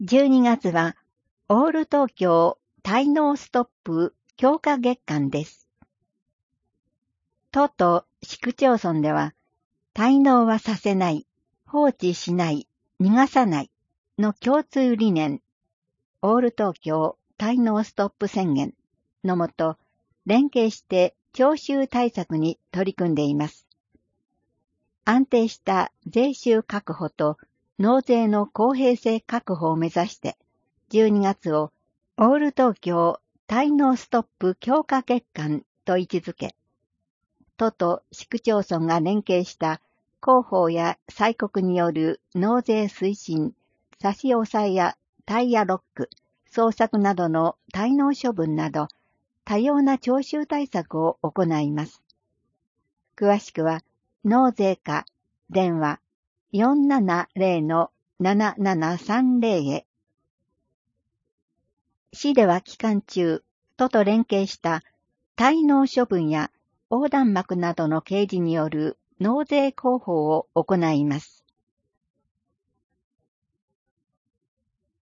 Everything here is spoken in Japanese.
12月は、オール東京滞納ストップ強化月間です。都と市区町村では、滞納はさせない、放置しない、逃がさないの共通理念、オール東京滞納ストップ宣言のもと、連携して徴収対策に取り組んでいます。安定した税収確保と納税の公平性確保を目指して、12月をオール東京滞納ストップ強化月間と位置づけ、都と市区町村が連携した広報や催告による納税推進、差し押さえやタイヤロック、捜索などの滞納処分など、多様な徴収対策を行います。詳しくは、納税課、電話 470-7730 へ。市では期間中、都と連携した滞納処分や横断幕などの掲示による納税広報を行います。